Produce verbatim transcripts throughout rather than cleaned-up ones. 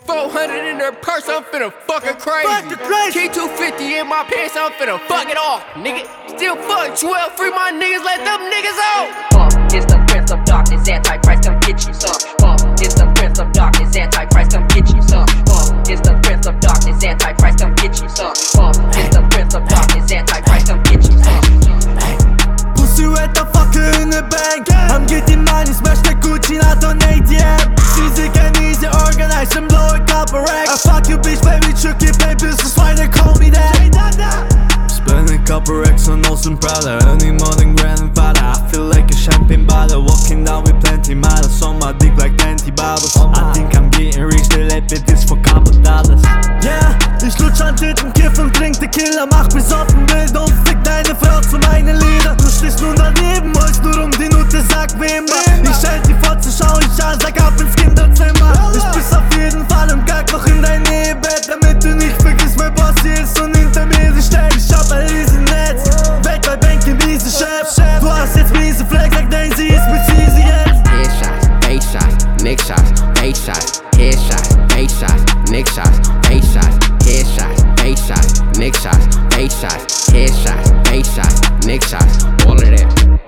four hundred in her purse, I'm finna fucking crazy. Key two fifty in my pants, I'm finna fuck it off, nigga. Still fuck twelve, free my niggas, let them niggas out. Uh, it's the Prince of Darkness, Antichrist, come get you some. Uh, it's the Prince of Darkness, Antichrist, come get you some. Uh, it's the Prince of Darkness, Antichrist, come get you some. Uh, it's the Prince of Darkness, Antichrist, come get you some. Pussy with the fucker in the bank. I'm getting money, smash the Gucci, not on A T M. Easy can easy organize and blow a couple racks. I fuck you bitch, baby, chuck your papers, that's why they call me that. Spend a couple racks on awesome Prada, earning more than grandfather. I feel like a champagne bottle, walking down with plenty models on my dick like twenty bottles. I think I'm getting rich, they let me this for couple dollars. Yeah, ich lutsch an Titten, kiff und trink Tequila, mach besoffen Bild und fick deine Frau zu meinen Liedern. Du stehst nur daneben, holst nur um die Nutte, sag wie immer. Ich schalt die Fotze, schau ich an, sag ab ins Kinderzimmer. Ich piss auf jeden Fall und kack noch in dein Ehebett, damit du nicht vergisst, mein Boss hier ist und hinter mir sie steht. Ich hab ein Riesennetz, weltweit banken diese Chefs. Du hast jetzt miese Fleck, sag dein sie ist mit Easy jetzt. Headshots, face shots, nick shots, face shots, headshots, face shots, nick shots, face shots, headshots, face shots, nick shots, face shots, headshots, face shots, nick shots, all of that.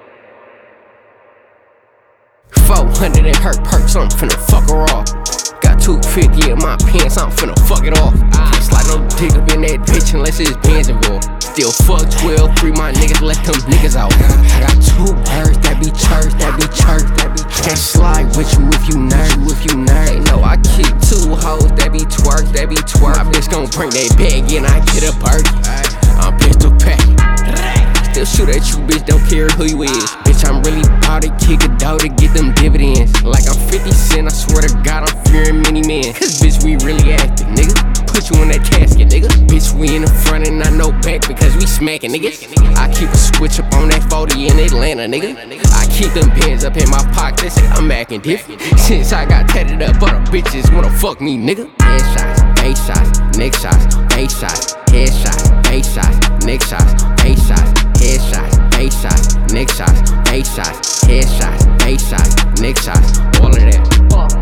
four hundred in her purse, I'm finna fuck her off. Got two fifty in my pants, I'm finna fuck it off. Can't slide no dick up in that bitch unless it's bands involved. Still fuck twelve, free my niggas, let them niggas out. I got two birds that be church, that be church, that be church. Can't slide with you if you nerd, if you nerd. They know I kick two hoes that be twerk, that be twerk. My bitch gon' bring that bag and I get a bird. I'm pistol pack. Still shoot at you, bitch, don't care who you is. Bitch, I'm really bout to kick a dog to get them dividends. Like I'm fifty cent, I swear to God, I'm fearing many men. Cause bitch, we really active, nigga. Put you in that casket, nigga. Bitch, we in the front and I know back because we smacking, nigga. I keep a switch up on that forty in Atlanta, nigga. I keep them pins up in my pocket, they say I'm acting different. Since I got tatted up, other bitches wanna fuck me, nigga. Headshots, face shots, nick shots, face shots, headshots, face shots, nick shots, face shots, headshots, face shots, nick shots, face shots, headshots, face shots, nick shots, all of that.